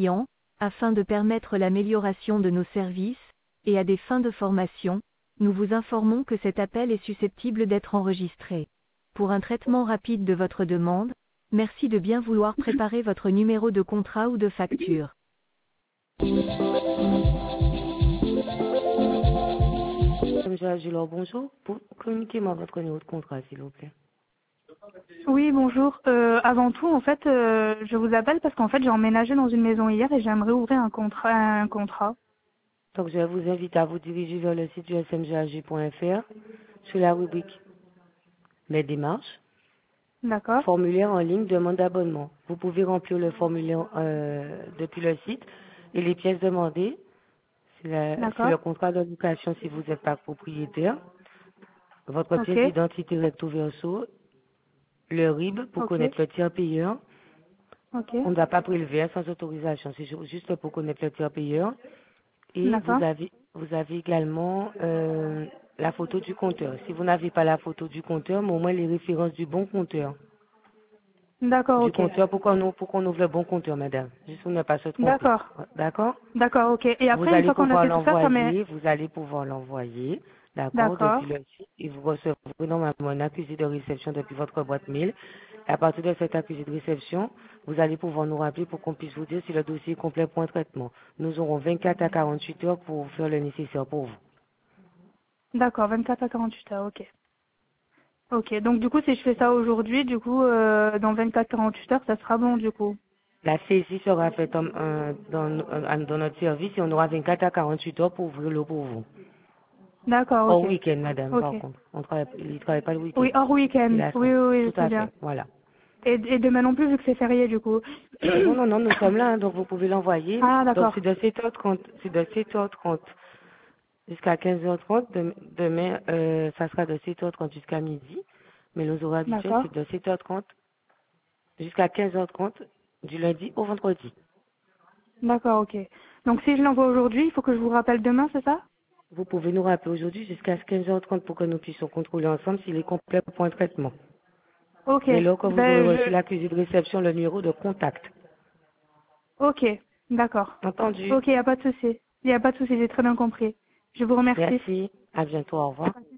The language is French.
clients, afin de permettre l'amélioration de nos services, et à des fins de formation, nous vous informons que cet appel est susceptible d'être enregistré. Pour un traitement rapide de votre demande, merci de bien vouloir préparer votre numéro de contrat ou de facture. Monsieur Agilor, bonjour. Communiquez-moi votre numéro de contrat, s'il vous plaît. Oui, bonjour. Avant tout, en fait, je vous appelle parce qu'en fait, j'ai emménagé dans une maison hier et j'aimerais ouvrir un contrat. Donc, je vous invite à vous diriger vers le site du smgag.fr sur la rubrique Les démarches, D'accord. formulaire en ligne, demande d'abonnement. Vous pouvez remplir le formulaire depuis le site et les pièces demandées, c'est le D'accord. contrat de location si vous n'êtes pas propriétaire, votre Ok. pièce d'identité recto verso, le RIB pour Ok. connaître le tiers payeur. Ok. On ne doit pas prélever sans autorisation, c'est juste pour connaître le tiers payeur. Et D'accord. vous avez également la photo du compteur. Si vous n'avez pas la photo du compteur, mais au moins les références du bon compteur. D'accord, Du ok. compteur pour qu'on ouvre le bon compteur, madame. Juste pour ne pas se tromper. D'accord. D'accord? D'accord, ok. Et Vous après, une allez fois qu'on a pouvoir fait tout ça, ça met... l'envoyer, d'accord, depuis D'accord. le site, et vous recevrez normalement un accusé de réception depuis votre boîte mail. Et à partir de cet accusé de réception, vous allez pouvoir nous rappeler pour qu'on puisse vous dire si le dossier est complet pour un traitement. Nous aurons 24 à 48 heures pour faire le nécessaire pour vous. D'accord, 24 à 48 heures, ok. Ok, donc du coup, si je fais ça aujourd'hui, du coup, dans 24-48 heures, ça sera bon, du coup. La saisie sera faite dans notre service et on aura 24 à 48 heures pour ouvrir l'eau pour vous. D'accord, Hors ok. week-end, madame, Ok. par contre. Il ne travaille pas le week-end. Oui, hors C'est week-end. la Oui, semaine. oui, oui, Tout je sais à bien. fait, voilà. Et demain non plus, vu que c'est férié, du coup. Non, non, non, nous sommes là, hein, donc vous pouvez l'envoyer. Ah, Donc d'accord. c'est de 7h30, jusqu'à 15h30. Demain, ça sera de 7h30 jusqu'à midi. Mais nos horaires habituels, D'accord. c'est de 7h30 jusqu'à 15h30 du lundi au vendredi. D'accord, ok. Donc si je l'envoie aujourd'hui, il faut que je vous rappelle demain, c'est ça? Vous pouvez nous rappeler aujourd'hui jusqu'à 15h30 pour que nous puissions contrôler ensemble s'il est complet pour un traitement. Ok. Dès lors que vous aurez Ben, reçu l'accusé de réception, le numéro de contact. Ok, d'accord. Entendu. Ok, il n'y a pas de souci. Il n'y a pas de souci, j'ai très bien compris. Je vous remercie. Merci. À bientôt. Au revoir.